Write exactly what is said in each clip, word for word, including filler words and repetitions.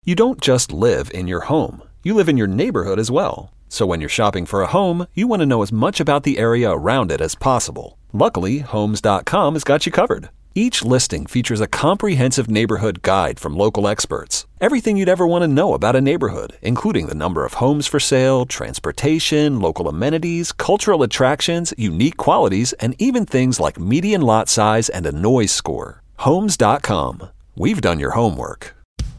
You don't just live in your home. You live in your neighborhood as well. So when you're shopping for a home, you want to know as much about the area around it as possible. Luckily, Homes dot com has got you covered. Each listing features a comprehensive neighborhood guide from local experts. Everything you'd ever want to know about a neighborhood, including the number of homes for sale, transportation, local amenities, cultural attractions, unique qualities, and even things like median lot size and a noise score. Homes dot com. We've done your homework.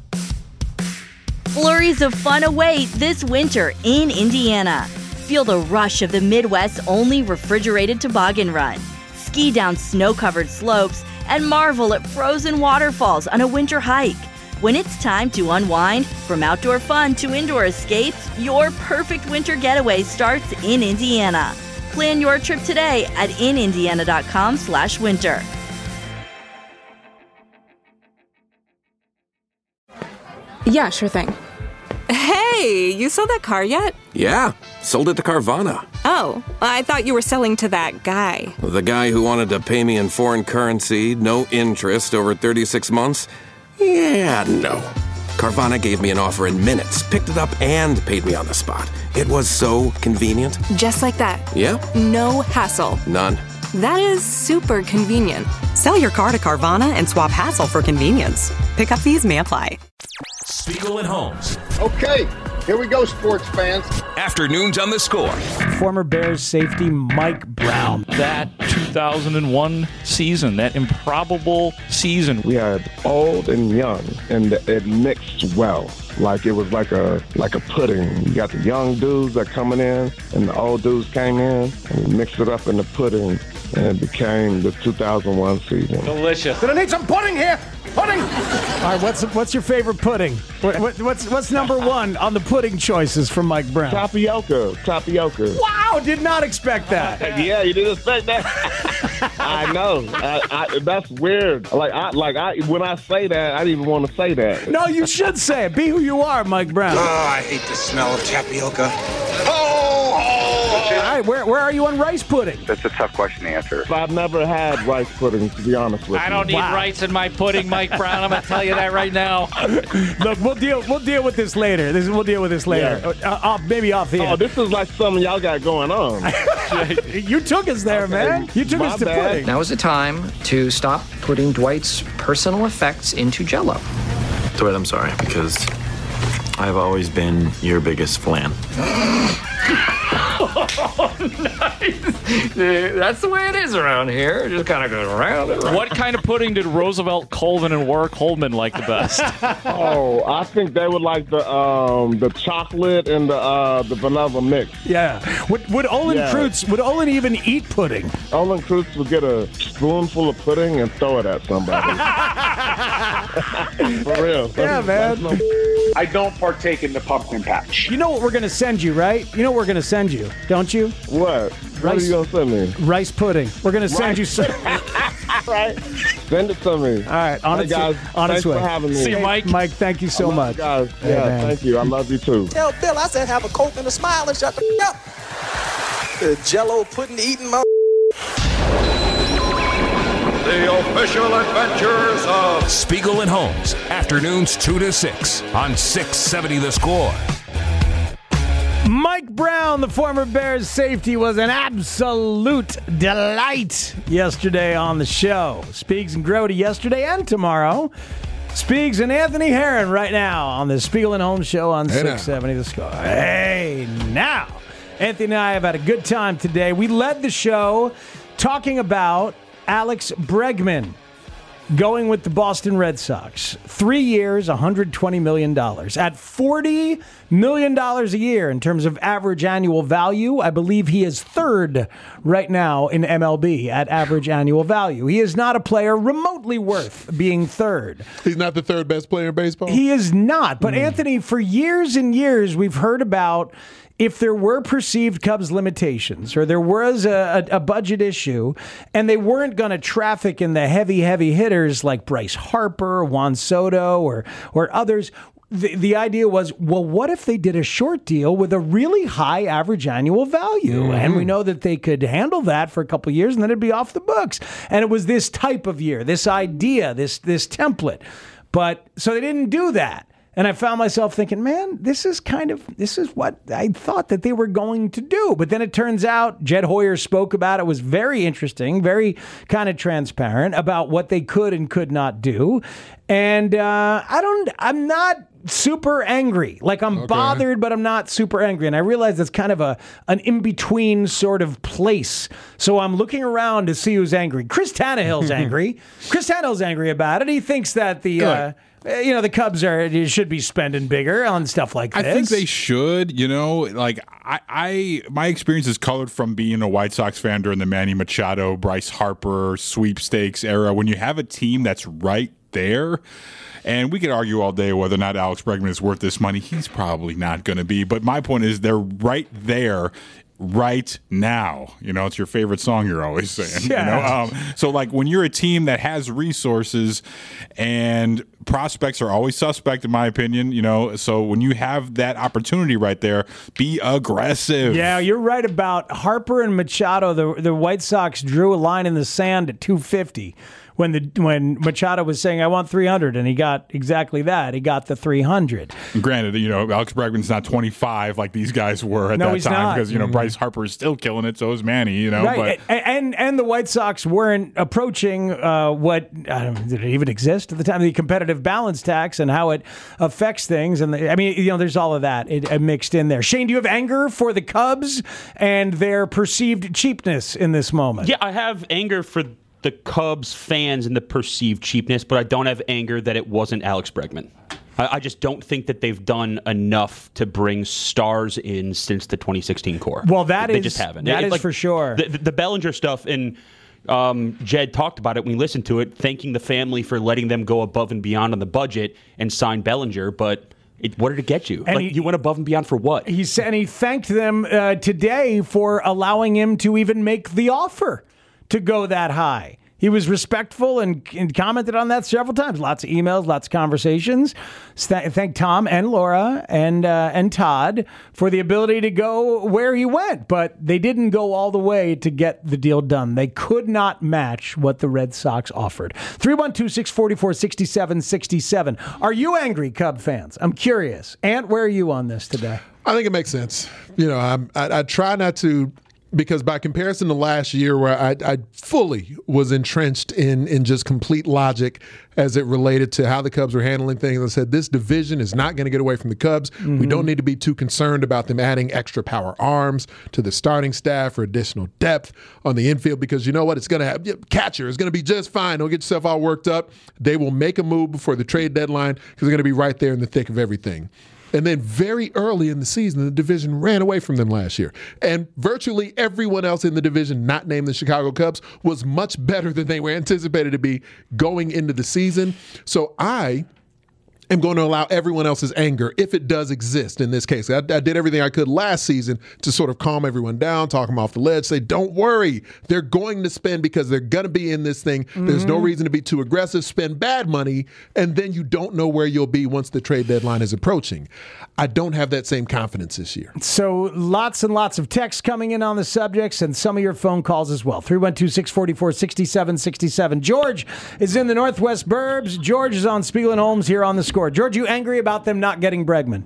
Flurries of fun await this winter in Indiana. Feel the rush of the Midwest's only refrigerated toboggan run. Ski down snow-covered slopes and marvel at frozen waterfalls on a winter hike. When it's time to unwind, from outdoor fun to indoor escapes, your perfect winter getaway starts in Indiana. Plan your trip today at in indiana dot com slash winter. Yeah, sure thing. Hey, you sold that car yet? Yeah, sold it to Carvana. Oh, I thought you were selling to that guy. The guy who wanted to pay me in foreign currency, no interest, over thirty-six months? Yeah, no. Carvana gave me an offer in minutes, picked it up, and paid me on the spot. It was so convenient. Just like that. Yeah? No hassle. None. That is super convenient. Sell your car to Carvana and swap hassle for convenience. Pickup fees may apply. Spiegel and Holmes. Okay, here we go, sports fans. Afternoons on the Score. Former Bears safety Mike Brown. That two thousand one season, that improbable season. We had old and young, and it mixed well. Like it was like a like a pudding. You got the young dudes that coming in, and the old dudes came in, and we mixed it up in the pudding, and it became the two thousand one season. Delicious. Gonna need some pudding here. Pudding. All right, what's what's your favorite pudding? What, what, what's what's number one on the pudding choices from Mike Brown? Tapioca. Tapioca. Wow, did not expect that. Yeah, you didn't expect that. I know. I, I, that's weird. Like I like I when I say that, I didn't even want to say that. No, you should say it. Be who you are, Mike Brown. Oh, I hate the smell of tapioca. Ho, ho, ho. All right, where where are you on rice pudding? That's a tough question to answer. I've never had rice pudding, to be honest with you. I don't need Wow. rice in my pudding, Mike Brown. I'm going to tell you that right now. Look, we'll deal we'll deal with this later. This we'll deal with this later. Yeah. Uh, off, maybe off the Oh, air. this is like something y'all got going on. You took us there, Okay, man. You took my us to bad. pudding. Now is the time to stop putting Dwight's personal effects into Jell-O. Dwight, I'm sorry, because I've always been your biggest fan. Oh, nice. That's the way it is around here. It just kind of goes around and around. What kind of pudding did Roosevelt, Colvin, and Warwick Holman like the best? Oh, I think they would like the um the chocolate and the uh the vanilla mix. Yeah. Would would Olin Yeah. Kreutz would Olin even eat pudding? Olin Kreutz would get a spoonful of pudding and throw it at somebody. For real. Yeah, man. That's no- I don't partake in the pumpkin patch. You know what we're gonna send you, right? You know what we're gonna send you, don't you? What? What Rice- are you gonna send me? Rice pudding. We're gonna send Rice- you some. Right. Send it to me. All right, on Hey, its guys, on thanks its way. for having me. See you, Mike. Mike, thank you I so love much. you guys. Hey, Yeah, man. thank you. I love you too. Tell Bill I said have a Coke and a smile and shut the f- up. The Jell-O pudding eating my. The official adventures of Spiegel and Holmes. Afternoons two to six on six seventy The Score. Mike Brown, the former Bears safety, was an absolute delight yesterday on the show. Speaks and Grody yesterday and tomorrow. Speaks and Anthony Herron right now on the Spiegel and Holmes show on Hey now. six seventy The Score. Hey, now. Anthony and I have had a good time today. We led the show talking about Alex Bregman going with the Boston Red Sox. Three years, one hundred twenty million dollars. At forty million dollars a year in terms of average annual value, I believe he is third right now in M L B at average annual value. He is not a player remotely worth being third. He's not the third best player in baseball? He is not. But, mm. Anthony, for years and years, we've heard about if there were perceived Cubs limitations or there was a, a, a budget issue and they weren't going to traffic in the heavy, heavy hitters like Bryce Harper, Juan Soto, or or others, the, the idea was, well, what if they did a short deal with a really high average annual value? Mm-hmm. And we know that they could handle that for a couple of years and then it'd be off the books. And it was this type of year, this idea, this this template. But so they didn't do that. And I found myself thinking, man, this is kind of, this is what I thought that they were going to do. But then it turns out Jed Hoyer spoke about it, was very interesting, very kind of transparent about what they could and could not do. And uh, I don't, I'm not super angry. Like I'm okay. bothered, but I'm not super angry. And I realize it's kind of a an in-between sort of place. So I'm looking around to see who's angry. Chris Tannehill's angry. Chris Tannehill's angry about it. He thinks that the... Uh, You know, the Cubs are should be spending bigger on stuff like this. I think they should. You know, like I, I, my experience is colored from being a White Sox fan during the Manny Machado, Bryce Harper sweepstakes era. When you have a team that's right there, and we could argue all day whether or not Alex Bregman is worth this money. He's probably not going to be. But my point is, they're right there. Right now, you know, it's your favorite song you're always saying. Yeah. You know? um, so, like, when you're a team that has resources and prospects are always suspect, in my opinion, you know, so when you have that opportunity right there, be aggressive. Yeah, you're right about Harper and Machado. The the White Sox drew a line in the sand at two fifty. When the when Machado was saying, I want three hundred, and he got exactly that. He got the three hundred. Granted, you know, Alex Bregman's not twenty-five like these guys were at no, that he's time not. because, you know, Mm-hmm. Bryce Harper is still killing it, so is Manny, you know. Right. But And, and and the White Sox weren't approaching uh, what, I don't know, did it even exist at the time, the competitive balance tax and how it affects things. And the, I mean, you know, there's all of that it, it mixed in there. Shane, do you have anger for the Cubs and their perceived cheapness in this moment? Yeah, I have anger for the Cubs fans and the perceived cheapness, but I don't have anger that it wasn't Alex Bregman. I, I just don't think that they've done enough to bring stars in since the twenty sixteen core. Well, that they is just haven't. That it, is like, for sure. The, the Bellinger stuff, and um, Jed talked about it when we listened to it, thanking the family for letting them go above and beyond on the budget and sign Bellinger, but It, what did it get you? And like he, you went above and beyond for what? He said, and he thanked them uh, today for allowing him to even make the offer to go that high. He was respectful and, and commented on that several times. Lots of emails, lots of conversations. Th- thank Tom and Laura and uh, and Todd for the ability to go where he went, but they didn't go all the way to get the deal done. They could not match what the Red Sox offered. three one two, six four four, six seven six seven. Are you angry, Cub fans? I'm curious. Ant, where are you on this today? I think it makes sense. You know, I'm, I, I try not to, because by comparison to last year where I, I fully was entrenched in, in just complete logic as it related to how the Cubs were handling things, I said, this division is not going to get away from the Cubs. Mm-hmm. We don't need to be too concerned about them adding extra power arms to the starting staff or additional depth on the infield, because you know what? It's going to have catcher is going to be just fine. Don't get yourself all worked up. They will make a move before the trade deadline because they're going to be right there in the thick of everything. And then very early in the season, the division ran away from them last year. And virtually everyone else in the division, not named the Chicago Cubs, was much better than they were anticipated to be going into the season. So I am going to allow everyone else's anger, if it does exist in this case. I, I did everything I could last season to sort of calm everyone down, talk them off the ledge, say, don't worry. They're going to spend because they're going to be in this thing. Mm-hmm. There's no reason to be too aggressive. Spend bad money, and then you don't know where you'll be once the trade deadline is approaching. I don't have that same confidence this year. So lots and lots of texts coming in on the subjects and some of your phone calls as well. three one two, six four four, six seven six seven. George is in the Northwest Burbs. George is on Spiegel and Holmes here on The Score. George, you angry about them not getting Bregman?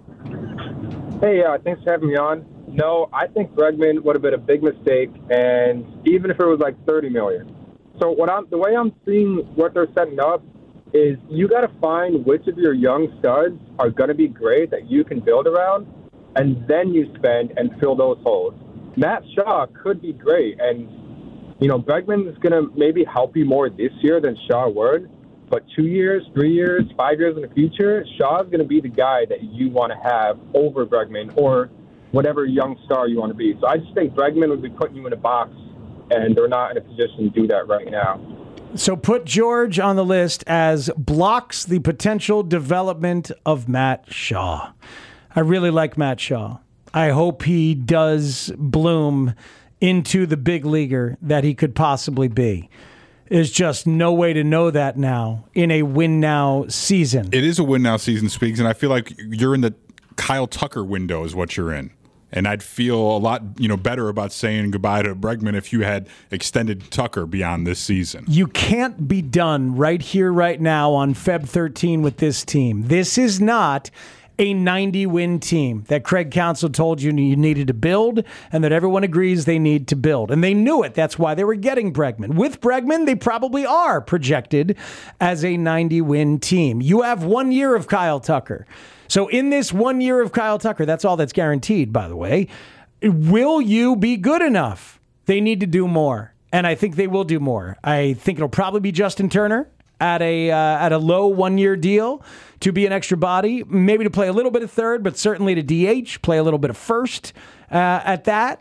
Hey, uh, thanks for having me on. No, I think Bregman would have been a big mistake, and even if it was like thirty million dollars. So what I'm the way I'm seeing what they're setting up is you got to find which of your young studs are going to be great that you can build around, and then you spend and fill those holes. Matt Shaw could be great, and you know Bregman is going to maybe help you more this year than Shaw would. But two years, three years, five years in the future, Shaw's going to be the guy that you want to have over Bregman or whatever young star you want to be. So I just think Bregman would be putting you in a box, and they're not in a position to do that right now. So put George on the list as blocks the potential development of Matt Shaw. I really like Matt Shaw. I hope he does bloom into the big leaguer that he could possibly be. There's just no way to know that now in a win-now season. It is a win-now season, Speaks, and I feel like you're in the Kyle Tucker window is what you're in. And I'd feel a lot, you know, better about saying goodbye to Bregman if you had extended Tucker beyond this season. You can't be done right here, right now on February thirteenth with this team. This is not a ninety-win team that Craig Counsell told you you needed to build and that everyone agrees they need to build. And they knew it. That's why they were getting Bregman. With Bregman, they probably are projected as a ninety-win team. You have one year of Kyle Tucker. So in this one year of Kyle Tucker, that's all that's guaranteed, by the way, will you be good enough? They need to do more. And I think they will do more. I think it'll probably be Justin Turner at a uh, at a low one-year deal to be an extra body, maybe to play a little bit of third, but certainly to D H, play a little bit of first uh, at that.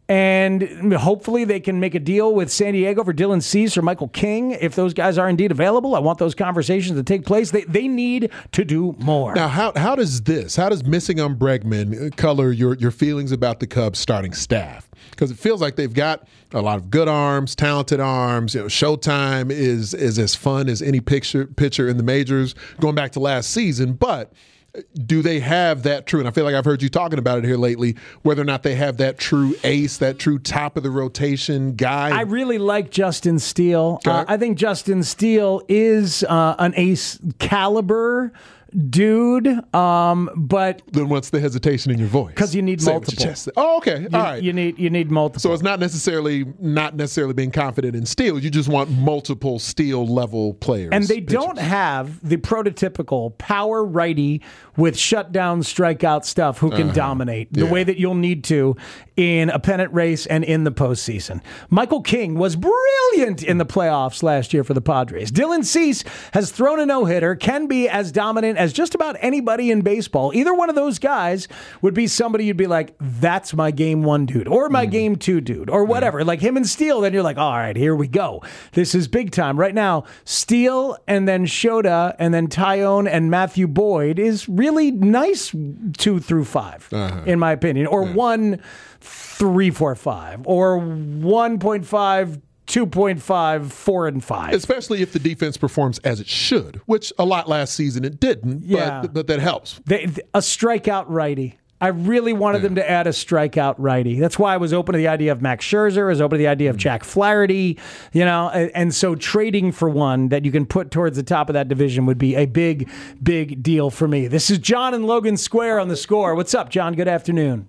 And hopefully they can make a deal with San Diego for Dylan Cease or Michael King if those guys are indeed available. I want those conversations to take place. They they need to do more. Now, how how does this, how does missing on Bregman color your, your feelings about the Cubs starting staff? Because it feels like they've got a lot of good arms, talented arms. You know, Showtime is is as fun as any picture, pitcher in the majors going back to last season, but do they have that true, and I feel like I've heard you talking about it here lately, whether or not they have that true ace, that true top of the rotation guy? I really like Justin Steele. Okay. Uh, I think Justin Steele is uh, an ace caliber dude, um, but then what's the hesitation in your voice? Because you need Say multiple. Oh, okay, you, all right. You need you need multiple. So it's not necessarily not necessarily being confident in Steele. You just want multiple Steele level players, and they pitchers. don't have the prototypical power righty with shutdown strikeout stuff who can uh-huh. dominate the yeah. way that you'll need to in a pennant race and in the postseason. Michael King was brilliant in the playoffs last year for the Padres. Dylan Cease has thrown a no-hitter, can be as dominant as just about anybody in baseball. Either one of those guys would be somebody you'd be like, that's my game one dude, or my mm. game two dude, or whatever. Yeah. Like him and Steele, then you're like, all right, here we go. This is big time. Right now, Steele and then Shota and then Tyone and Matthew Boyd is really nice two through five, uh-huh. in my opinion, or yeah. one, three, four, five, or one point five, two point five, four, and five. Especially if the defense performs as it should, which a lot last season it didn't, yeah. but, but that helps. They, a strikeout righty. I really wanted yeah. them to add a strikeout righty. That's why I was open to the idea of Max Scherzer, I was open to the idea of Jack Flaherty, you know, and, and so trading for one that you can put towards the top of that division would be a big, big deal for me. This is John in Logan Square on The Score. What's up, John? Good afternoon.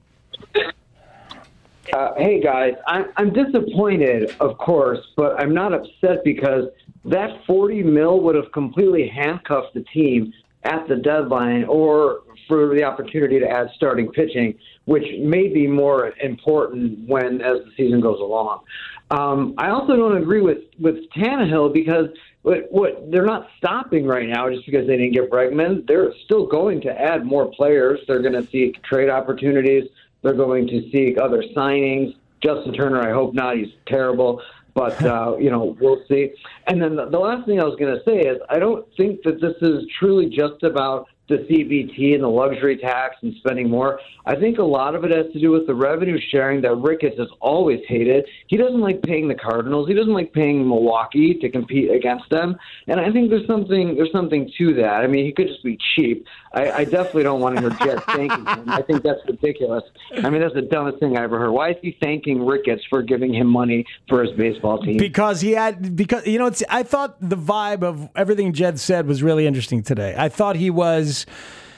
Uh, hey, guys. I'm, I'm disappointed, of course, but I'm not upset because that forty mil would have completely handcuffed the team at the deadline or for the opportunity to add starting pitching, which may be more important when as the season goes along. Um, I also don't agree with, with Tannehill because what, what they're not stopping right now just because they didn't get Bregman. They're still going to add more players. They're going to seek trade opportunities. They're going to seek other signings. Justin Turner, I hope not. He's terrible. But, uh, you know, we'll see. And then the, the last thing I was going to say is I don't think that this is truly just about the C B T and the luxury tax and spending more. I think a lot of it has to do with the revenue sharing that Ricketts has always hated. He doesn't like paying the Cardinals. He doesn't like paying Milwaukee to compete against them. And I think there's something there's something to that. I mean, he could just be cheap. I, I definitely don't want to hear Jets thanking him. I think that's ridiculous. I mean, that's the dumbest thing I ever heard. Why is he thanking Ricketts for giving him money for his baseball team? Because he had, because, you know, it's, I thought the vibe of everything Jed said was really interesting today. I thought he was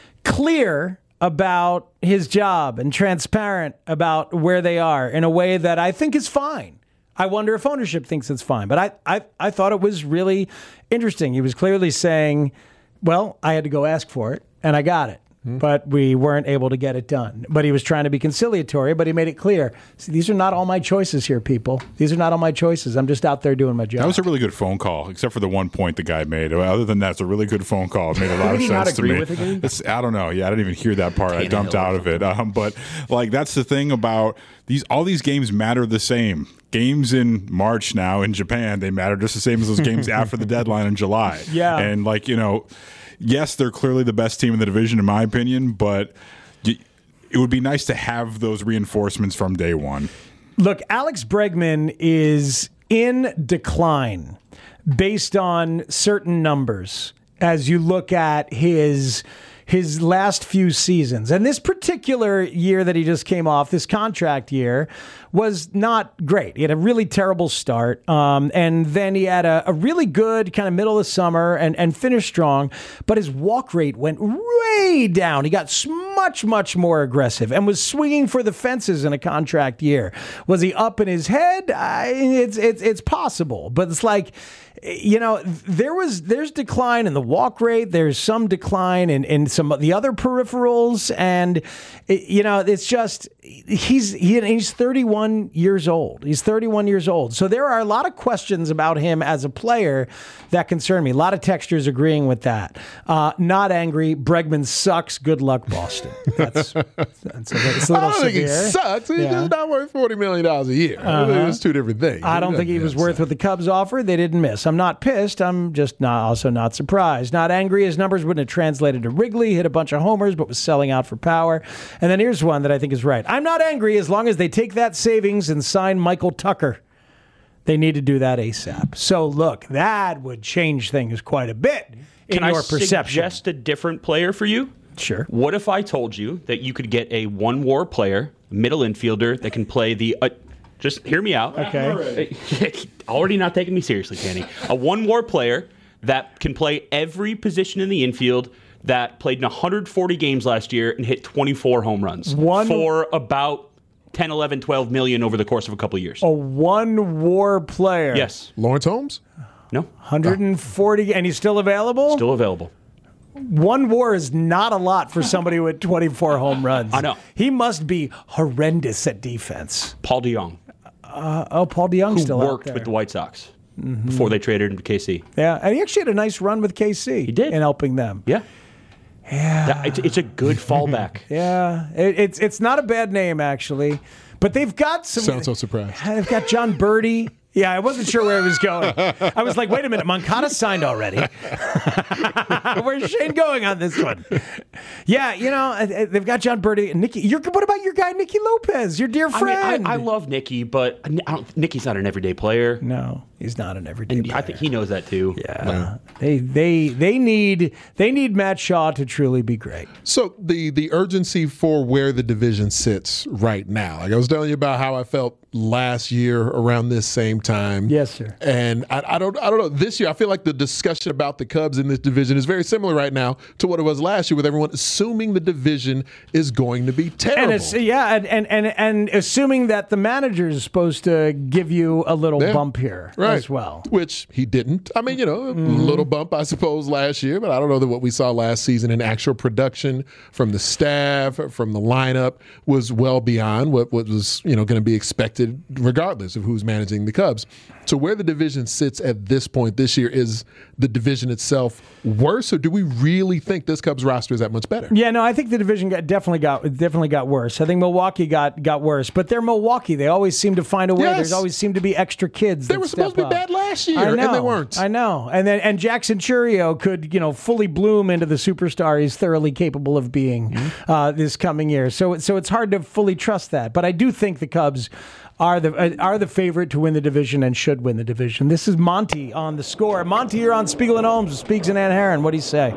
clear about his job and transparent about where they are in a way that I think is fine. I wonder if ownership thinks it's fine. But I, I, I thought it was really interesting. He was clearly saying, well, I had to go ask for it, and I got it. Mm-hmm. But we weren't able to get it done. But he was trying to be conciliatory, but he made it clear. See, these are not all my choices here, people. These are not all my choices. I'm just out there doing my job. That was a really good phone call, except for the one point the guy made. Other than that, it's a really good phone call. It made a lot of sense to me. It's, I don't know. Yeah, I didn't even hear that part. I dumped out of it. Um, but like that's the thing about these. All these games matter the same. Games in March now in Japan, they matter just the same as those games after the deadline in July. Yeah, and like you know. Yes, they're clearly the best team in the division, in my opinion, but it would be nice to have those reinforcements from day one. Look, Alex Bregman is in decline based on certain numbers as you look at his his last few seasons. And this particular year that he just came off, this contract year, was not great. He had a really terrible start, um, and then he had a, a really good kind of middle of summer and, and finished strong, but his walk rate went way down. He got much, much more aggressive and was swinging for the fences in a contract year. Was he up in his head? I, it's, it's, it's possible, but it's like, you know, there was there's decline in the walk rate. There's some decline in, in some of the other peripherals, and it, you know, it's just he's he, he's thirty-one years old. He's thirty-one years old. So there are a lot of questions about him as a player that concern me. A lot of textures agreeing with that. Uh, not angry. Bregman sucks. Good luck, Boston. That's, that's a, it's a little I don't severe. think he sucks. He's Yeah. just not worth forty million dollars a year. Uh-huh. It's two different things. I don't think he was worth what the Cubs offered. They didn't miss. I'm not pissed. I'm just not also not surprised. Not angry. His numbers wouldn't have translated to Wrigley. Hit a bunch of homers, but was selling out for power. And then here's one that I think is right. I'm not angry as long as they take that savings and sign Michael Tucker. They need to do that ASAP. So look, that would change things quite a bit in Can your I perception. suggest a different player for you? Sure. What if I told you that you could get a one-war player, middle infielder that can play the... Uh, just hear me out. Okay. Already not taking me seriously, Kenny. A one-war player that can play every position in the infield, that played in one hundred forty games last year and hit twenty-four home runs One- for about ten, eleven, twelve million over the course of a couple of years. A one-war player. Yes. Lawrence Holmes? No. one hundred forty, and he's still available? Still available. One war is not a lot for somebody with twenty-four home runs. I know. He must be horrendous at defense. Paul DeYoung. Uh, oh, Paul DeYoung who still out worked there. with the White Sox Mhm. before they traded him to K C. Yeah, and he actually had a nice run with K C. He did. In helping them. Yeah. Yeah. That- it's, it's a good fallback. Yeah, it, it's it's not a bad name, actually. But they've got some... Sound so surprised. They've got John Birdie. Yeah, I wasn't sure where he was going. I was like, wait a minute, Moncada signed already. Where's Shane going on this one? Yeah, you know, uh, uh, they've got John Birdie and Nicky. You're, what about your guy, Nicky Lopez, your dear I, mean, friend? I, I love Nicky, but I don't, Nicky's not an everyday player. No, he's not an everyday and player. I think he knows that too. Yeah. They they they need they need Matt Shaw to truly be great. So the the urgency for where the division sits right now. Like I was telling you about how I felt last year around this same time. Yes, sir. And I, I don't I don't know. This year I feel like the discussion about the Cubs in this division is very similar right now to what it was last year, with everyone assuming the division is going to be terrible. And it's yeah, and, and and and assuming that the manager is supposed to give you a little Yeah. bump here Right. as well. Which he didn't. I mean, you know, a Mm-hmm. little bump, I suppose, last year, but I don't know that what we saw last season in actual production from the staff, from the lineup, was well beyond what, what was, you know, going to be expected regardless of who's managing the Cubs. So where the division sits at this point this year, is the division itself worse, or do we really think this Cubs roster is that much better? Yeah, no, I think the division got, definitely got definitely got worse. I think Milwaukee got got worse, but they're Milwaukee. They always seem to find a way. Yes. There's always seem to be extra kids. They that were supposed step to be up. bad last year, I know, and they weren't. I know, and then and Jackson Churio could you know fully bloom into the superstar he's thoroughly capable of being Mm-hmm. uh, this coming year. So so it's hard to fully trust that, but I do think the Cubs are the uh, are the favorite to win the division and should win the division. This is Monty on the Score. Monty, you're on Spiegel and Holmes with Speaks and Ann Herron. What do you say?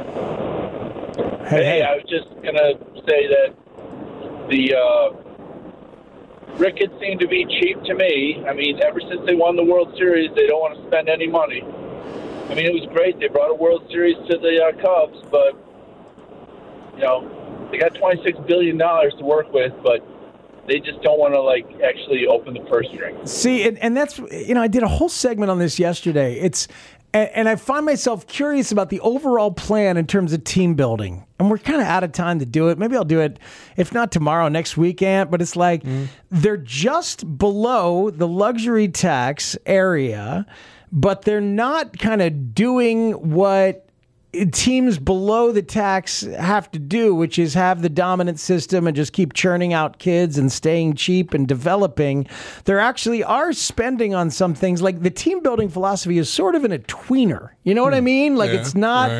Hey, I was just going to say that the uh, Ricketts seemed to be cheap to me. I mean, ever since they won the World Series, they don't want to spend any money. I mean, it was great. They brought a World Series to the uh, Cubs, but, you know, they got twenty-six billion dollars to work with, but they just don't want to, like, actually open the purse string. See, and, and that's, you know, I did a whole segment on this yesterday. It's, and, and I find myself curious about the overall plan in terms of team building. And we're kind of out of time to do it. Maybe I'll do it, if not tomorrow, next weekend. But it's like they're just below the luxury tax area, but they're not kind of doing what teams below the tax have to do, which is have the dominant system and just keep churning out kids and staying cheap and developing. There actually are spending on some things. Like the team building philosophy is sort of in a tweener. You know what I mean? Like Yeah, it's not right.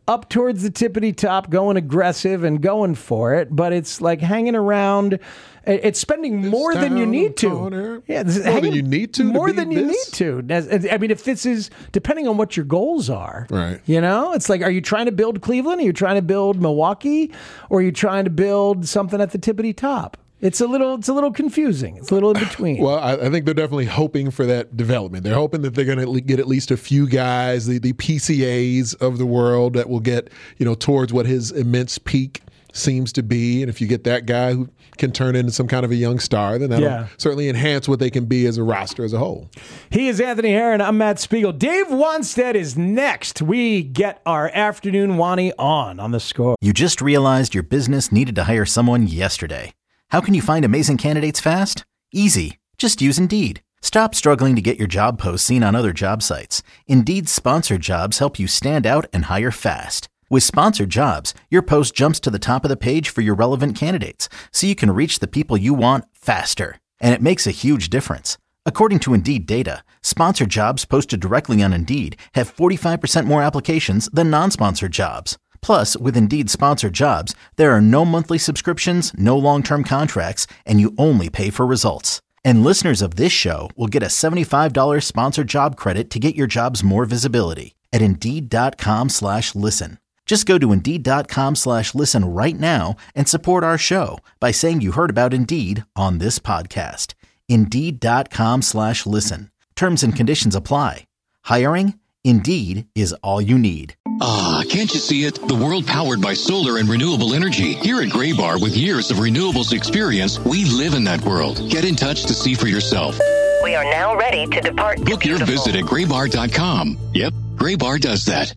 up towards the tippity top, going aggressive and going for it, but it's like hanging around. It's spending more than you need to. Corner. Yeah, more hanging, than you need to. More to than you need to. I mean, if this is depending on what your goals are, right? You know, it's like, are you trying to build Cleveland? Are you trying to build Milwaukee? Or are you trying to build something at the tippity top? It's a little, it's a little confusing. It's a little in between. Well, I, I think they're definitely hoping for that development. They're hoping that they're going to get at least a few guys, the, the P C As of the world, that will get, you know, towards what his immense peak seems to be. And if you get that guy who can turn into some kind of a young star, then that'll Yeah. certainly enhance what they can be as a roster as a whole. He is Anthony Herron. I'm Matt Spiegel. Dave Wanstead is next. We get our afternoon Wani on on The Score. You just realized your business needed to hire someone yesterday. How can you find amazing candidates fast? Easy. Just use Indeed. Stop struggling to get your job posts seen on other job sites. Indeed's sponsored jobs help you stand out and hire fast. With sponsored jobs, your post jumps to the top of the page for your relevant candidates, so you can reach the people you want faster. And it makes a huge difference. According to Indeed data, sponsored jobs posted directly on Indeed have forty-five percent more applications than non-sponsored jobs. Plus, with Indeed sponsored jobs, there are no monthly subscriptions, no long-term contracts, and you only pay for results. And listeners of this show will get a seventy-five dollars sponsored job credit to get your jobs more visibility at Indeed.com slash listen. Just go to Indeed.com slash listen right now and support our show by saying you heard about Indeed on this podcast. Indeed.com slash listen. Terms and conditions apply. Hiring? Indeed is all you need. Ah, can't you see it? The world powered by solar and renewable energy. Here at Graybar, with years of renewables experience, we live in that world. Get in touch to see for yourself. We are now ready to depart. Book your visit at graybar dot com. Yep, Graybar does that.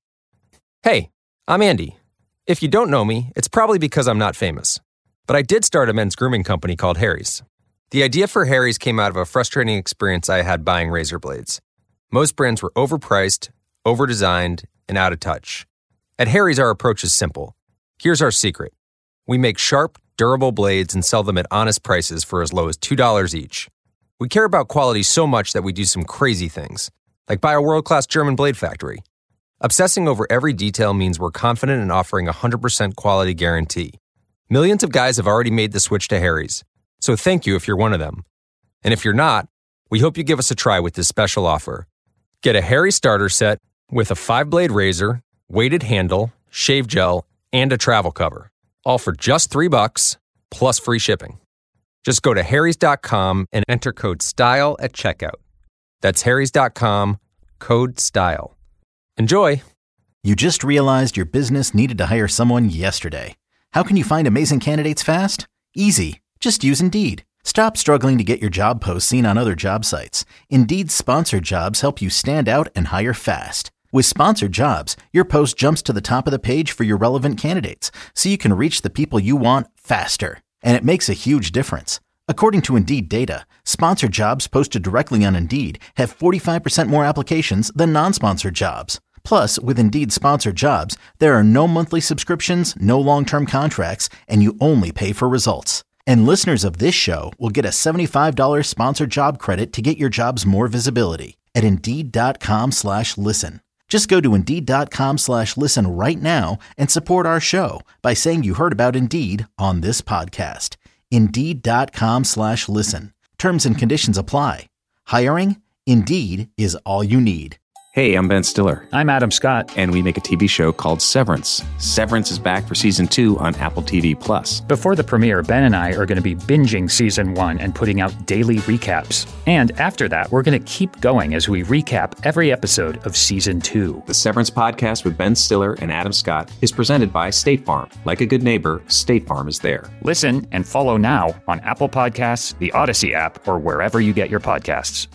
Hey, I'm Andy. If you don't know me, it's probably because I'm not famous. But I did start a men's grooming company called Harry's. The idea for Harry's came out of a frustrating experience I had buying razor blades. Most brands were overpriced, overdesigned, and out of touch. At Harry's, our approach is simple. Here's our secret. We make sharp, durable blades and sell them at honest prices for as low as two dollars each. We care about quality so much that we do some crazy things, like buy a world-class German blade factory. Obsessing over every detail means we're confident in offering a one hundred percent quality guarantee. Millions of guys have already made the switch to Harry's, so thank you if you're one of them. And if you're not, we hope you give us a try with this special offer. Get a Harry's starter set with a five-blade razor, weighted handle, shave gel, and a travel cover, all for just three bucks, plus free shipping. Just go to harrys dot com and enter code STYLE at checkout. That's harrys dot com, code STYLE. Enjoy! You just realized your business needed to hire someone yesterday. How can you find amazing candidates fast? Easy. Just use Indeed. Stop struggling to get your job posts seen on other job sites. Indeed's sponsored jobs help you stand out and hire fast. With sponsored jobs, your post jumps to the top of the page for your relevant candidates, so you can reach the people you want faster. And it makes a huge difference. According to Indeed data, sponsored jobs posted directly on Indeed have forty-five percent more applications than non-sponsored jobs. Plus, with Indeed sponsored jobs, there are no monthly subscriptions, no long-term contracts, and you only pay for results. And listeners of this show will get a seventy-five dollars sponsored job credit to get your jobs more visibility at Indeed.com slash listen. Just go to Indeed.com slash listen right now and support our show by saying you heard about Indeed on this podcast. Indeed.com slash listen. Terms and conditions apply. Hiring? Indeed is all you need. Hey, I'm Ben Stiller. I'm Adam Scott. And we make a T V show called Severance. Severance is back for season two on Apple T V Plus. Before the premiere, Ben and I are going to be binging season one and putting out daily recaps. And after that, we're going to keep going as we recap every episode of season two. The Severance podcast with Ben Stiller and Adam Scott is presented by State Farm. Like a good neighbor, State Farm is there. Listen and follow now on Apple Podcasts, the Odyssey app, or wherever you get your podcasts.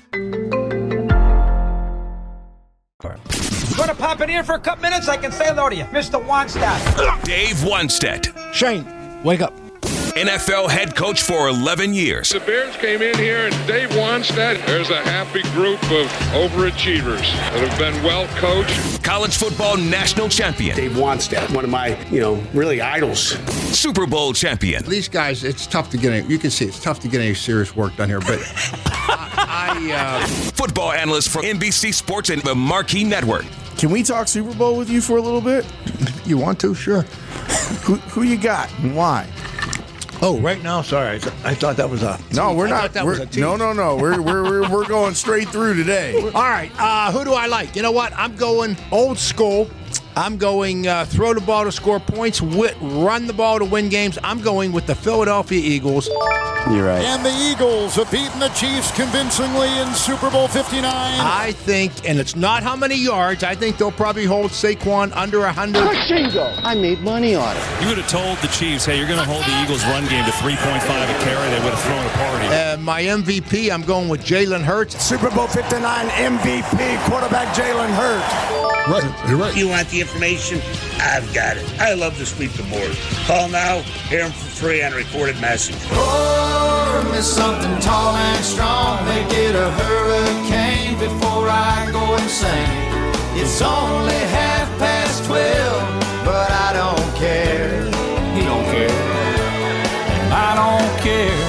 You want to pop in here for a couple minutes? I can say hello to you. Mister Wanstead. Dave Wanstead. Shane, wake up. N F L head coach for eleven years. The Bears came in here, and Dave Wanstead, there's a happy group of overachievers that have been well coached. College football national champion. Dave Wanstead, one of my, you know, really idols. Super Bowl champion. These guys, it's tough to get any, you can see it's tough to get any serious work done here, but I... I uh... Football analyst for N B C Sports and the Marquee Network. Can we talk Super Bowl with you for a little bit? You want to? Sure. Who who you got and why? Oh, right now, sorry. I, th- I thought that was a No, we're I not. thought that we're, was a tease. no, no, no. We're, we're we're we're going straight through today. All right. Uh, who do I like? You know what? I'm going old school. I'm going uh, throw the ball to score points, wit, run the ball to win games. I'm going with the Philadelphia Eagles. You're right. And the Eagles have beaten the Chiefs convincingly in Super Bowl fifty-nine. I think, and it's not how many yards, I think they'll probably hold Saquon under one hundred. I made money on it. You would have told the Chiefs, hey, you're going to hold the Eagles' run game to three point five a carry. They would have thrown a party. Uh, my M V P, I'm going with Jalen Hurts. Super Bowl fifty-nine M V P quarterback Jalen Hurts. Right, you're right. You want the information? I've got it. I love to sweep the board. Call now, hear them for free on a recorded message. Pour me something tall and strong. Make it a hurricane before I go insane. It's only half past twelve, but I don't care. He don't care. And I don't care.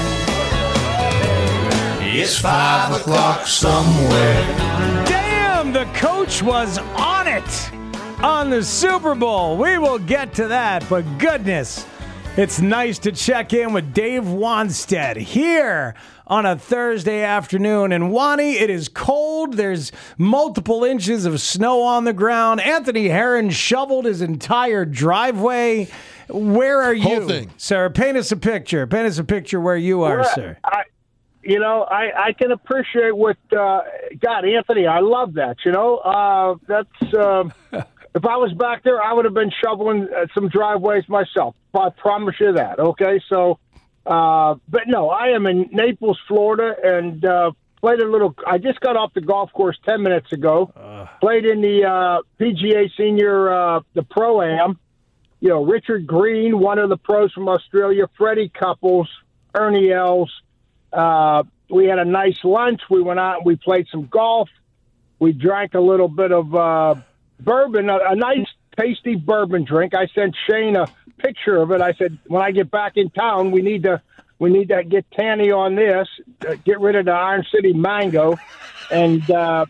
It's five o'clock somewhere. Damn, the coach was on it on the Super Bowl. We will get to that, but goodness, it's nice to check in with Dave Wannstedt here on a Thursday afternoon. And Wani, it is cold. There's multiple inches of snow on the ground. Anthony Herron shoveled his entire driveway. Where are you, Whole thing. sir? Paint us a picture. Paint us a picture where you are, Well, sir. I, you know, I, I can appreciate what, uh, God, Anthony, I love that, you know. Uh, that's, uh, if I was back there, I would have been shoveling uh, some driveways myself. I promise you that, okay? So, uh, but no, I am in Naples, Florida, and uh, played a little, I just got off the golf course ten minutes ago. Uh. Played in the uh, P G A Senior, uh, the Pro-Am. You know, Richard Green, one of the pros from Australia, Freddie Couples, Ernie Els. Uh, we had a nice lunch. We went out and we played some golf. We drank a little bit of uh, bourbon, a, a nice, tasty bourbon drink. I sent Shane a picture of it. I said, when I get back in town, we need to we need to get Tanny on this, uh, get rid of the Iron City Mango. And uh,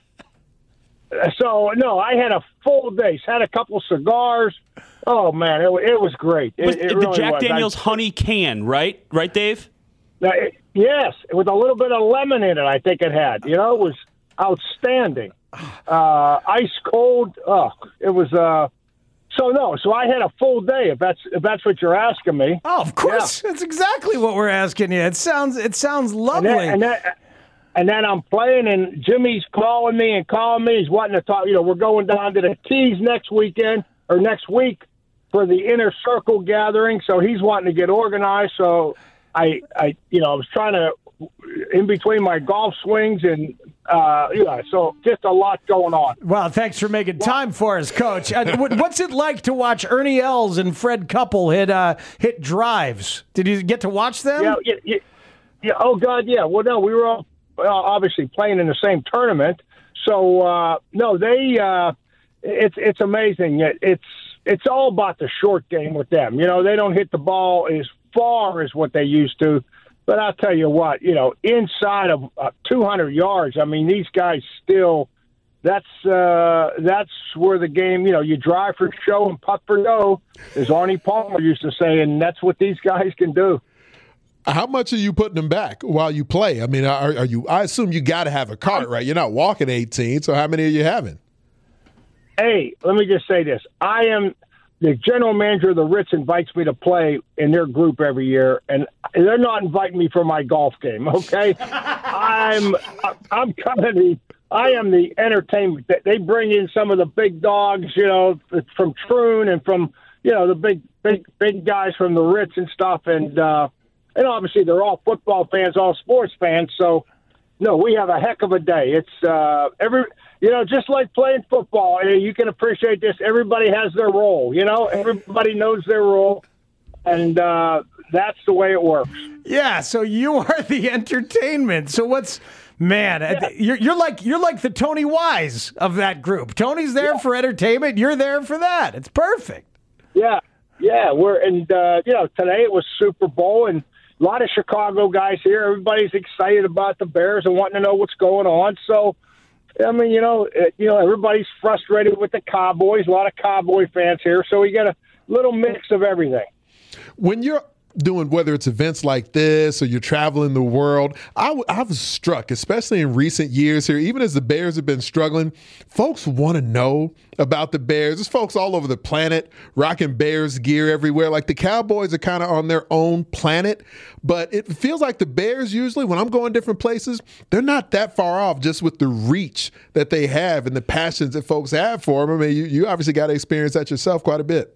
so, no, I had a full day. Had a couple cigars. Oh, man, it, it was great. It, But it the really Jack was. Daniels I, honey can, right? Right, Dave? Uh, it, yes, with a little bit of lemon in it, I think it had. You know, it was outstanding. Uh, ice cold. Oh, it was. Uh, so no, so I had a full day. If that's if that's what you're asking me. Oh, of course, Yeah. that's exactly what we're asking you. It sounds it sounds lovely. And then, and, then, and then I'm playing, and Jimmy's calling me and calling me. He's wanting to talk. You know, we're going down to the Keys next weekend or next week for the Inner Circle gathering. So he's wanting to get organized. So I, I, you know, I was trying to in between my golf swings and uh, yeah. So just a lot going on. Well, thanks for making time for us, Coach. Uh, what- what's it like to watch Ernie Els and Fred Couple hit uh, hit drives? Did you get to watch them? Yeah, yeah, yeah, yeah. Oh God, yeah. Well, no, we were all uh, obviously playing in the same tournament. So uh, no, they. Uh, it's it's amazing. It, it's it's all about the short game with them. You know, they don't hit the ball as far as what they used to. But I'll tell you what, you know, inside of uh, two hundred yards, I mean, these guys still. That's uh, that's where the game. You know, you drive for show and putt for dough, as Arnie Palmer used to say, and that's what these guys can do. How much are you putting them back while you play? I mean, are, are you? I assume you got to have a cart, right? You're not walking eighteen. So how many are you having? Hey, let me just say this: I am the general manager of the Ritz. Invites me to play in their group every year, and they're not inviting me for my golf game. Okay, I'm I'm coming. To, I am the entertainment. They bring in some of the big dogs, you know, from Troon and from you know the big big big guys from the Ritz and stuff, and uh, and obviously they're all football fans, all sports fans. So no, we have a heck of a day. It's uh, every. You know, just like playing football, you can appreciate this. Everybody has their role, you know. Everybody knows their role, and uh, that's the way it works. Yeah, so you are the entertainment. So what's man, yeah. you're you're like you're like the Tony Wise of that group. Tony's there yeah. for entertainment, you're there for that. It's perfect. Yeah. Yeah, we're and uh, you know, today it was Super Bowl and a lot of Chicago guys here. Everybody's excited about the Bears and wanting to know what's going on. So I mean, you know, it, you know, everybody's frustrated with the Cowboys. A lot of Cowboy fans here, so we got a little mix of everything. When you're doing, whether it's events like this or you're traveling the world, I, w- I was struck, especially in recent years here, even as the Bears have been struggling, folks want to know about the Bears. There's folks all over the planet rocking Bears gear everywhere. Like the Cowboys are kind of on their own planet, but it feels like the Bears usually, when I'm going different places, they're not that far off just with the reach that they have and the passions that folks have for them. I mean, you, you obviously got to experience that yourself quite a bit.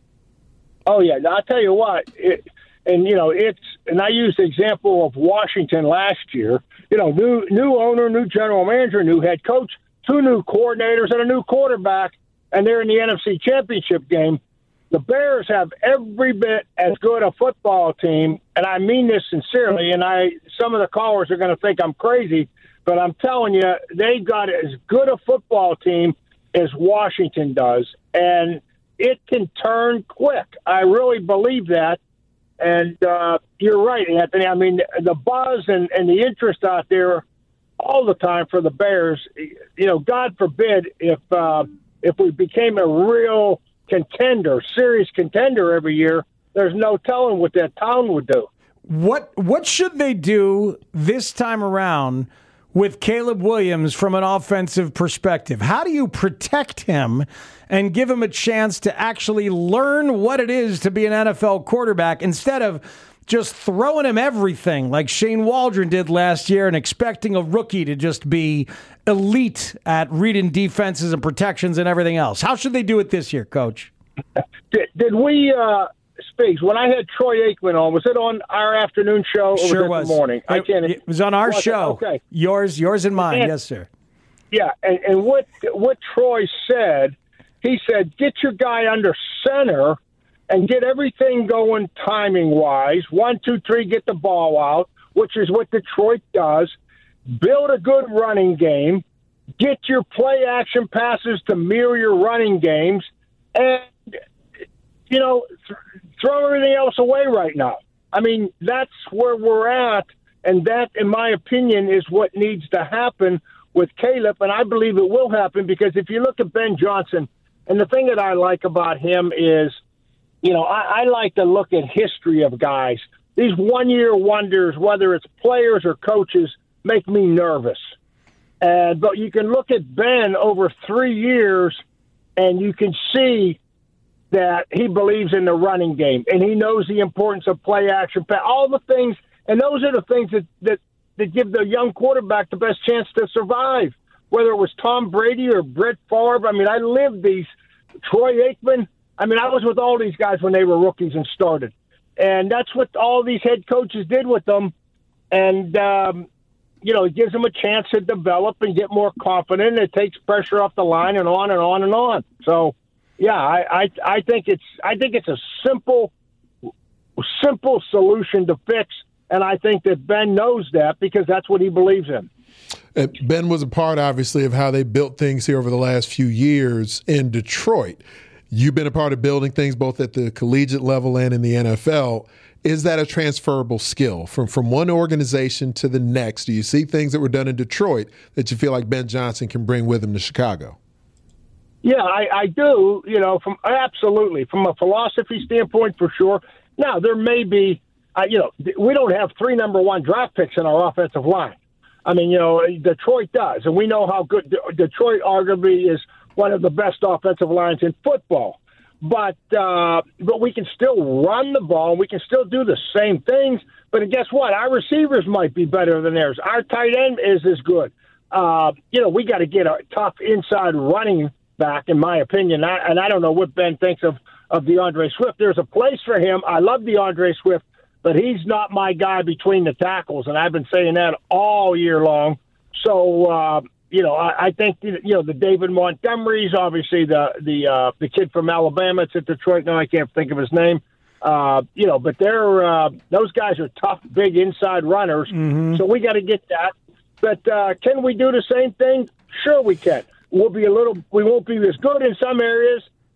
Oh, yeah. Now, I'll tell you what, it, and, you know, it's, and I used the example of Washington last year, you know, new new owner, new general manager, new head coach, two new coordinators, and a new quarterback, and they're in the N F C Championship game. The Bears have every bit as good a football team, and I mean this sincerely, and I some of the callers are going to think I'm crazy, but I'm telling you, they've got as good a football team as Washington does, and it can turn quick. I really believe that. And uh, you're right, Anthony. I mean, the buzz and, and the interest out there all the time for the Bears, you know, God forbid if uh, if we became a real contender, serious contender every year, there's no telling what that town would do. What what should they do this time around with Caleb Williams from an offensive perspective? How do you protect him and give him a chance to actually learn what it is to be an N F L quarterback instead of just throwing him everything like Shane Waldron did last year and expecting a rookie to just be elite at reading defenses and protections and everything else? How should they do it this year, Coach? Did, did we, uh, Speaks, when I had Troy Aikman on, was it on our afternoon show or Sure was it was. the morning? I can't. It was on our was it? show. Okay. Yours, yours and mine. And- yes, sir. Yeah, and, and what what Troy said, he said, get your guy under center and get everything going timing-wise. One, two, three, get the ball out, which is what Detroit does. Build a good running game. Get your play-action passes to mirror your running games. And, you know, th- throw everything else away right now. I mean, that's where we're at, and that, in my opinion, is what needs to happen with Caleb, and I believe it will happen because if you look at Ben Johnson, and the thing that I like about him is, you know, I, I like to look at history of guys. These one-year wonders, whether it's players or coaches, make me nervous. And but you can look at Ben over three years, and you can see that he believes in the running game, and he knows the importance of play action, all the things, and those are the things that, that, that give the young quarterback the best chance to survive, whether it was Tom Brady or Brett Favre. I mean, I lived these, Troy Aikman. I mean, I was with all these guys when they were rookies and started, and that's what all these head coaches did with them, and, um, you know, it gives them a chance to develop and get more confident. It takes pressure off the line and on and on and on. So, yeah, I, I I think it's I think it's a simple simple solution to fix, and I think that Ben knows that because that's what he believes in. Uh, Ben was a part, obviously, of how they built things here over the last few years in Detroit. You've been a part of building things both at the collegiate level and in the N F L. Is that a transferable skill from from one organization to the next? Do you see things that were done in Detroit that you feel like Ben Johnson can bring with him to Chicago? Yeah, I, I do, you know, from absolutely. From a philosophy standpoint, for sure. Now, there may be, uh, you know, we don't have three number one draft picks in our offensive line. I mean, you know, Detroit does, and we know how good De- Detroit arguably is one of the best offensive lines in football. But uh, but we can still run the ball. We can still do the same things. But guess what? Our receivers might be better than theirs. Our tight end is as good. Uh, you know, we got to get a tough inside running back, in my opinion. I, and I don't know what Ben thinks of, of DeAndre Swift. There's a place for him. I love DeAndre Swift, but he's not my guy between the tackles, and I've been saying that all year long. So, uh, you know, I, I think, you know, the David Montgomerys, obviously the the uh, the kid from Alabama, it's at Detroit now, I can't think of his name. Uh, you know, but they're uh, those guys are tough, big inside runners, mm-hmm. so we got to get that. But uh, can we do the same thing? Sure we can. We'll be a little. We won't be as good in some areas,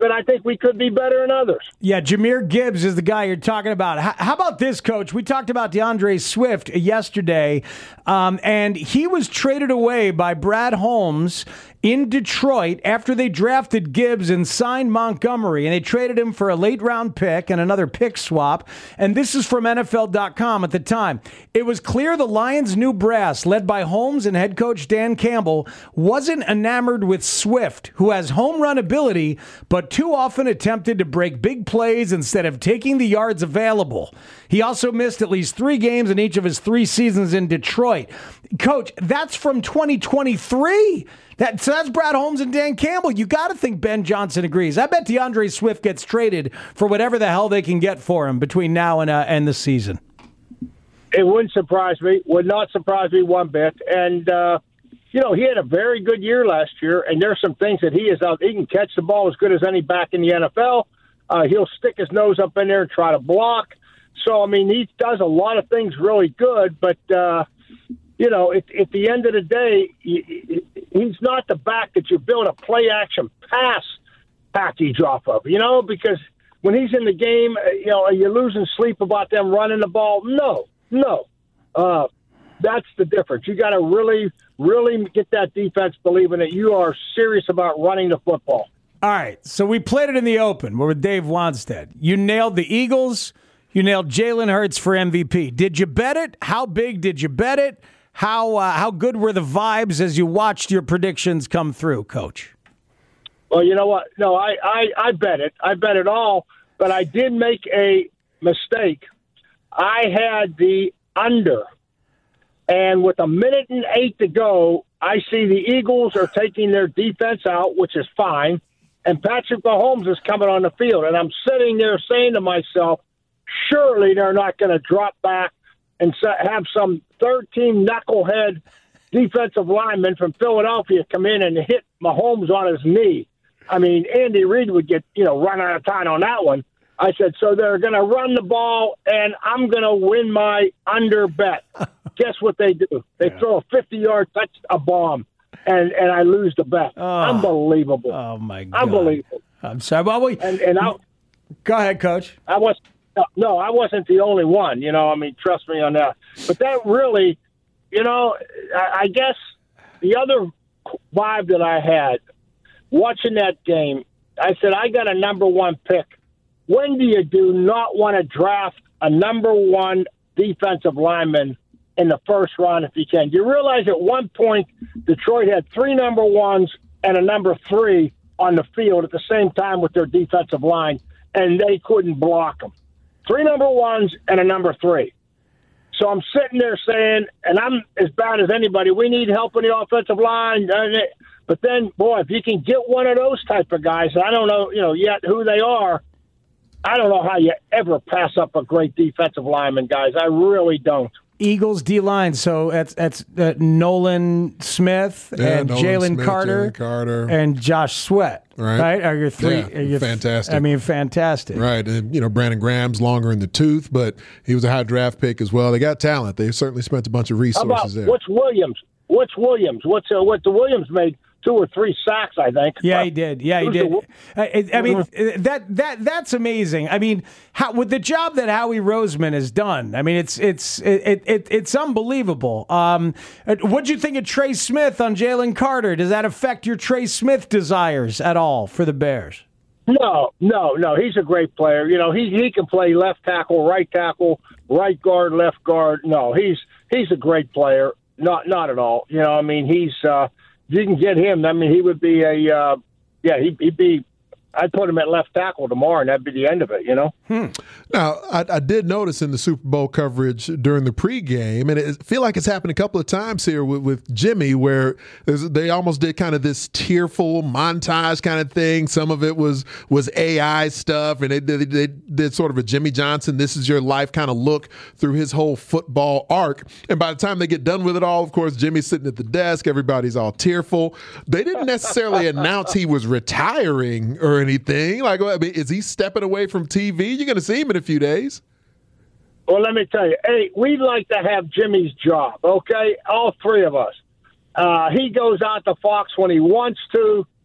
but I think we could be better in others. Yeah, Jahmyr Gibbs is the guy you're talking about. How, how about this, Coach? We talked about DeAndre Swift yesterday, um, and he was traded away by Brad Holmes in Detroit after they drafted Gibbs and signed Montgomery, and they traded him for a late-round pick and another pick swap. And this is from N F L dot com at the time. It was clear the Lions' new brass, led by Holmes and head coach Dan Campbell, wasn't enamored with Swift, who has home run ability, but too often attempted to break big plays instead of taking the yards available. He also missed at least three games in each of his three seasons in Detroit. Coach, that's from twenty twenty-three. That, so that's Brad Holmes and Dan Campbell. You got to think Ben Johnson agrees. I bet DeAndre Swift gets traded for whatever the hell they can get for him between now and uh, and the season. It wouldn't surprise me. Would not surprise me one bit. And, uh, you know, he had a very good year last year, and there's some things that he is out. He can catch the ball as good as any back in the N F L. Uh, he'll stick his nose up in there and try to block. So, I mean, he does a lot of things really good, but, uh, you know, at, at the end of the day, he, he's not the back that you build a play-action pass package off of, you know, because when he's in the game, you know, are you losing sleep about them running the ball? No, no. Uh, that's the difference. You got to really, really get that defense believing that you are serious about running the football. All right, so we played it in the open. We're with Dave Wanstead. You nailed the Eagles. You nailed Jalen Hurts for M V P. Did you bet it? How big did you bet it? How uh, how good were the vibes as you watched your predictions come through, Coach? Well, you know what? No, I, I, I bet it. I bet it all, but I did make a mistake. I had the under, and with a minute and eight to go, I see the Eagles are taking their defense out, which is fine, and Patrick Mahomes is coming on the field, and I'm sitting there saying to myself, surely they're not going to drop back and have some third-team knucklehead defensive lineman from Philadelphia come in and hit Mahomes on his knee. I mean, Andy Reid would get, you know, run out of time on that one. I said, so they're going to run the ball, and I'm going to win my under bet. Guess what they do? They yeah. throw a fifty-yard touch, a bomb, and, and I lose the bet. Oh. Unbelievable. Oh, my God. Unbelievable. I'm sorry. Well, we, and, and I, go ahead, Coach. I was – No, I wasn't the only one, you know, I mean, trust me on that. But that really, you know, I, I guess the other vibe that I had watching that game, I said, I got a number one pick. When do you do not want to draft a number one defensive lineman in the first round if you can? You realize at one point Detroit had three number ones and a number three on the field at the same time with their defensive line, and they couldn't block them. Three number ones and a number three. So I'm sitting there saying, and I'm as bad as anybody, we need help in the offensive line. But then, boy, if you can get one of those type of guys, I don't know, you know, yet who they are, I don't know how you ever pass up a great defensive lineman, guys. I really don't. Eagles D-line, so that's that's uh, Nolan Smith yeah, and Jalen Carter, Carter and Josh Sweat, right? right? Are your three? Yeah, are your, fantastic. I mean, fantastic. Right. And, you know, Brandon Graham's longer in the tooth, but he was a high draft pick as well. They got talent. They certainly spent a bunch of resources How about, there. What's Williams? What's Williams? What's uh, what the Williams made? Two or three sacks, I think. Yeah, he did. Yeah, he did. I, I mean, that that that's amazing. I mean, how, with the job that Howie Roseman has done, I mean, it's it's it, it it's unbelievable. Um, what'd you think of Trey Smith on Jalen Carter? Does that affect your Trey Smith desires at all for the Bears? No, no, no. He's a great player. You know, he he can play left tackle, right tackle, right guard, left guard. No, he's he's a great player. Not not at all. You know, I mean, he's. Uh, If you can get him, I mean, he would be a, uh, yeah, he'd, he'd be, I'd put him at left tackle tomorrow, and that'd be the end of it, you know? Hmm. Now, I, I did notice in the Super Bowl coverage during the pregame, and it feel like it's happened a couple of times here with, with Jimmy, where they almost did kind of this tearful montage kind of thing. Some of it was was A I stuff, and they did, they did sort of a Jimmy Johnson, this is your life kind of look through his whole football arc. And by the time they get done with it all, of course, Jimmy's sitting at the desk, everybody's all tearful. They didn't necessarily announce he was retiring or anything. Like, I mean, is he stepping away from T V? You're going to see him in a few days. Well, let me tell you, hey, we'd like to have Jimmy's job, okay? All three of us. Uh, he goes out to Fox when he wants to,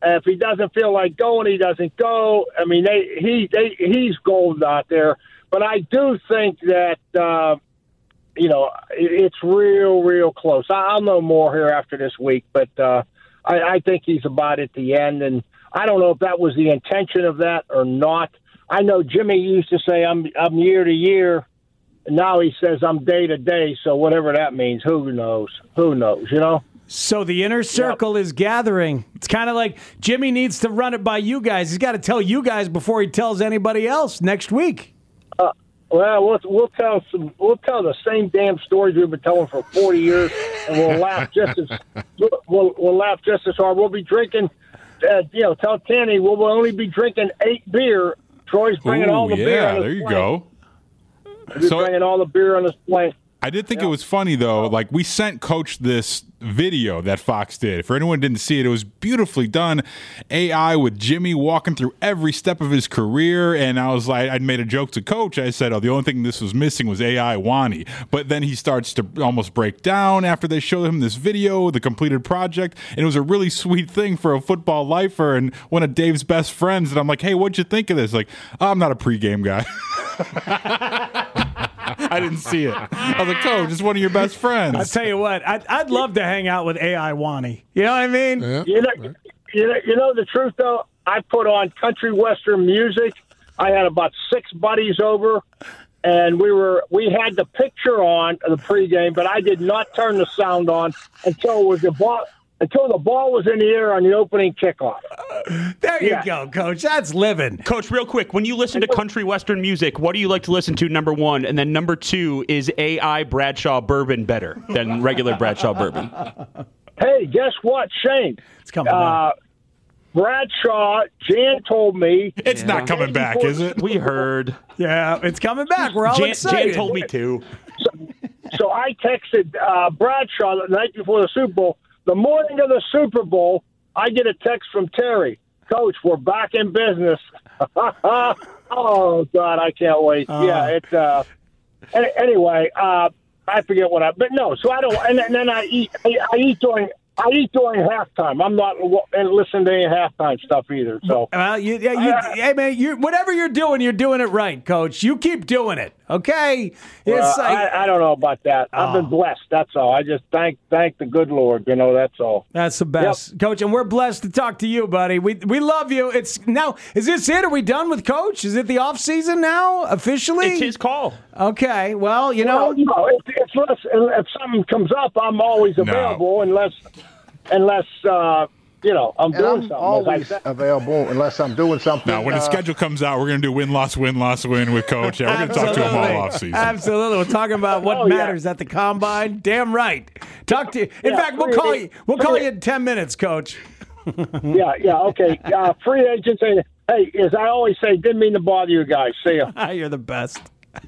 if he doesn't feel like going, he doesn't go. I mean, they, he they, he's gold out there. But I do think that, uh, you know, it's real, real close. I'll know more here after this week, but uh, I, I think he's about at the end. And I don't know if that was the intention of that or not. I know Jimmy used to say, I'm I'm year to year. And now he says I'm day to day. So whatever that means, who knows? Who knows, you know? So the inner circle yep. is gathering. It's kind of like Jimmy needs to run it by you guys. He's got to tell you guys before he tells anybody else next week. Uh, well, we'll we'll tell some. We'll tell the same damn stories we've been telling for forty years, and we'll laugh just as we'll we'll laugh just as hard. We'll be drinking. Uh, you know, tell Tanny we'll only be drinking eight beer. Troy's bringing Ooh, all the yeah, beer. On his there you plane. go. He's So- bringing all the beer on his plane. I did think it was funny, though. Like, we sent Coach this video that Fox did. For anyone who didn't see it, it was beautifully done. A I with Jimmy walking through every step of his career. And I was like, I'd made a joke to Coach. I said, oh, the only thing this was missing was A I Wani. But then he starts to almost break down after they show him this video, the completed project. And it was a really sweet thing for a football lifer and one of Dave's best friends. And I'm like, hey, what'd you think of this? Like, oh, I'm not a pregame guy. I didn't see it. I was like, Coach, it's one of your best friends. I tell you what, I'd, I'd love to hang out with A I Wani. You know what I mean? Yeah. You know, you know, you know the truth though. I put on country western music. I had about six buddies over, and we were we had the picture on the pregame, but I did not turn the sound on until it was the ball until the ball was in the air on the opening kickoff. There you Yeah. go, Coach. That's living. Coach, real quick, when you listen to country western music, what do you like to listen to, number one? And then number two, is A I Bradshaw bourbon better than regular Bradshaw bourbon? Hey, guess what, Shane? It's coming uh, Bradshaw, Jan told me It's not coming back, is it? We heard. Yeah, it's coming back. We're all Jan, excited. Jan told me too. So, so I texted uh, Bradshaw the night before the Super Bowl. The morning of the Super Bowl, I get a text from Terry. Coach, we're back in business. Oh, God, I can't wait. Uh, yeah, it's uh, any, anyway. Uh, I forget what I. But no, so I don't. And, and then I eat. I, I eat during. I eat during halftime. I'm not and listening to any halftime stuff either. So Well, you, yeah, you, Uh, hey man, you whatever you're doing, you're doing it right, Coach. You keep doing it, okay? well, It's like- I, I don't know about that. I've been Oh. blessed. That's all. I just thank thank the good Lord. You know, that's all. That's the best, Coach, and we're blessed to talk to you, buddy. We we love you. It's now. Is this it? Are we done with Coach? Is it the off season now officially? It's his call. Okay. Well, you know, Well, no, if, if, less, if something comes up, I'm always available unless unless uh, you know I'm And doing I'm something. always as I said. available unless I'm doing something. Now, when the uh, schedule comes out, we're going to do win, loss, win, loss, win with Coach. Yeah, we're going to talk to him all off season. Absolutely. We're talking about what Oh, yeah. matters at the combine. Damn right. Talk to you. In Yeah, fact, we'll free call agent- you. We'll call free- you in ten minutes, Coach. Yeah, yeah, okay. Uh, free agents. And, hey, as I always say, didn't mean to bother you guys. See ya. You're the best.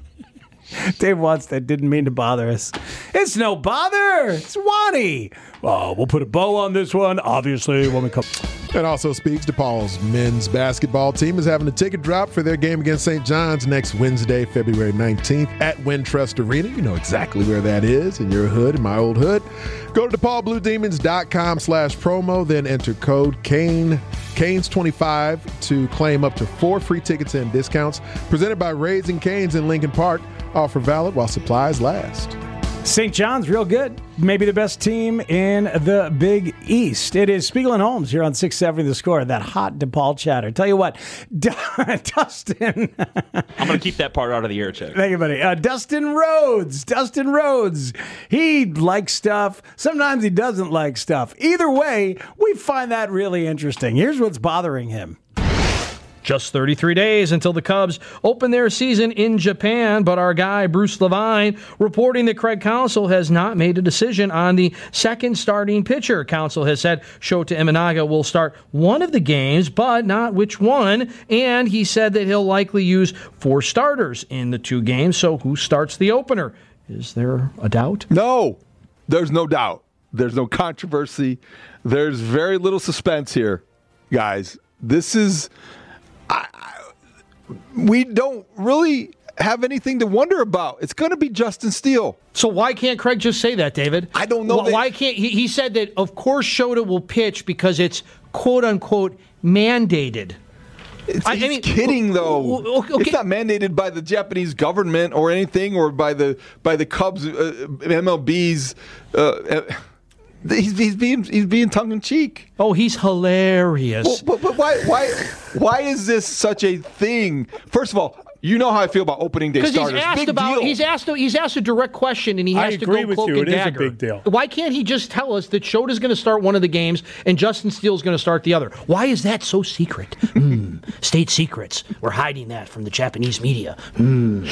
Dave Watson didn't mean to bother us. It's no bother. It's Wani. Oh, we'll put a bow on this one, obviously, when we come. It also speaks to Paul's men's basketball team is having a ticket drop for their game against Saint John's next Wednesday, February nineteenth at Wintrust Arena. You know exactly where that is in your hood, in my old hood. Go to DePaulBlueDemons.com slash promo, then enter code Kane, Canes twenty-five to claim up to four free tickets and discounts. Presented by Raising Canes in Lincoln Park. Offer valid while supplies last. Saint John's real good. Maybe the best team in the Big East. It is Spiegel and Holmes here on six seventy The Score. That hot DePaul chatter. Tell you what, Dustin. I'm going to keep that part out of the air check. Thank you, buddy. Uh, Dustin Rhodes. Dustin Rhodes. He likes stuff. Sometimes he doesn't like stuff. Either way, we find that really interesting. Here's what's bothering him. Just thirty-three days until the Cubs open their season in Japan, but our guy Bruce Levine reporting that Craig Counsell has not made a decision on the second starting pitcher. Counsell has said Shota Imanaga will start one of the games, but not which one, and he said that he'll likely use four starters in the two games, so who starts the opener? Is there a doubt? No, there's no doubt. There's no controversy. There's very little suspense here, guys. This is... I, I, we don't really have anything to wonder about. It's going to be Justin Steele. So why can't Craig just say that, David? I don't know. Why, that, why can't he? He said that of course Shota will pitch because it's quote unquote mandated. It's, I, he's I mean, kidding though. Okay. It's not mandated by the Japanese government or anything, or by the by the Cubs, uh, M L B's. Uh, he's, he's being he's being tongue in cheek. Oh, he's hilarious. Well, but, but why why why is this such a thing? First of all, you know how I feel about opening day starters. He's asked big about deal. he's asked he's asked a direct question and he has I to agree go with cloak you. and It is a dagger. big deal. Why can't he just tell us that Shota's going to start one of the games and Justin Steele's going to start the other? Why is that so secret? mm, state secrets. We're hiding that from the Japanese media. Mm.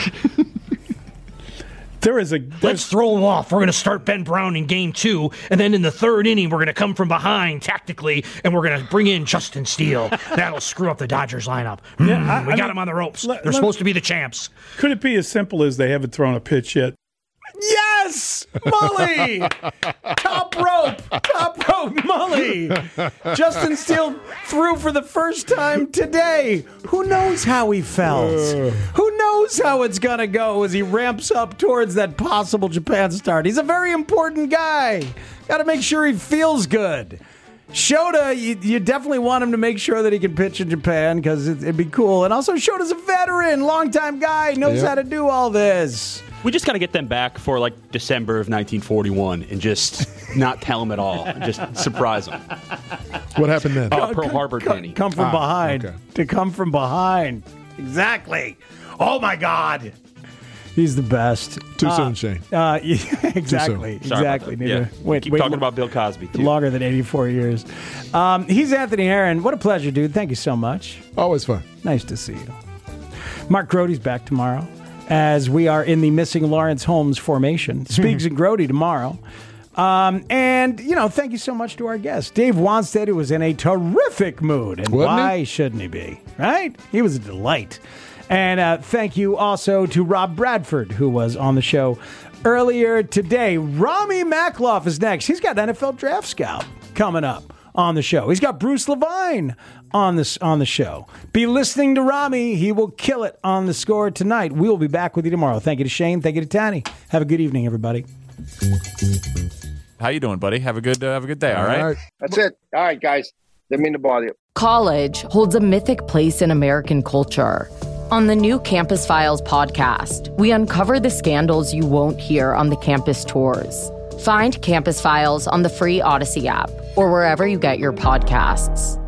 There is a Let's throw him off. We're going to start Ben Brown in game two, and then in the third inning, we're going to come from behind tactically, and we're going to bring in Justin Steele. That'll screw up the Dodgers lineup. Mm, yeah, I, we I got mean, him on the ropes. Let, They're let, supposed to be the champs. Could it be as simple as they haven't thrown a pitch yet? Yes! Mully! Top rope! Top rope, Mully! Justin Steele threw for the first time today. Who knows how he felt? Uh. Who knows how it's going to go as he ramps up towards that possible Japan start? He's a very important guy. Got to make sure he feels good. Shota, you, you definitely want him to make sure that he can pitch in Japan because it, it'd be cool. And also, Shota's a veteran, longtime guy, knows yep. how to do all this. We just got to get them back for like December of nineteen forty-one and just not tell them at all. Just surprise them. What happened then? Oh, Pearl Harbor, Danny. Come from ah, behind. Okay. To come from behind. Exactly. Oh, my God. He's the best. Too uh, soon, Shane. Uh, yeah, exactly. Too soon. Exactly. Sorry yeah. Wait, Keep wait, talking wait, about Bill Cosby, too. Longer than eighty-four years. Um, he's Anthony Aaron. What a pleasure, dude. Thank you so much. Always fun. Nice to see you. Mark Grote's back tomorrow as we are in the missing Lawrence Holmes formation. Speaks and Grote tomorrow. Um, and, you know, thank you so much to our guest, Dave Wanstead, who was in a terrific mood. And Wasn't why he? shouldn't he be? Right? He was a delight. And uh, thank you also to Rob Bradford, who was on the show earlier today. Rami Makloff is next. He's got N F L Draft Scout coming up on the show. He's got Bruce Levine on this on the show. Be listening to Rami. He will kill it on the Score tonight. We will be back with you tomorrow. Thank you to Shane. Thank you to Tanny. Have a good evening, everybody. How you doing, buddy? Have a good uh, have a good day. All right? all right. That's it. All right, guys. Didn't mean to bother you. College holds a mythic place in American culture. On the new Campus Files podcast, we uncover the scandals you won't hear on the campus tours. Find Campus Files on the free Odyssey app or wherever you get your podcasts.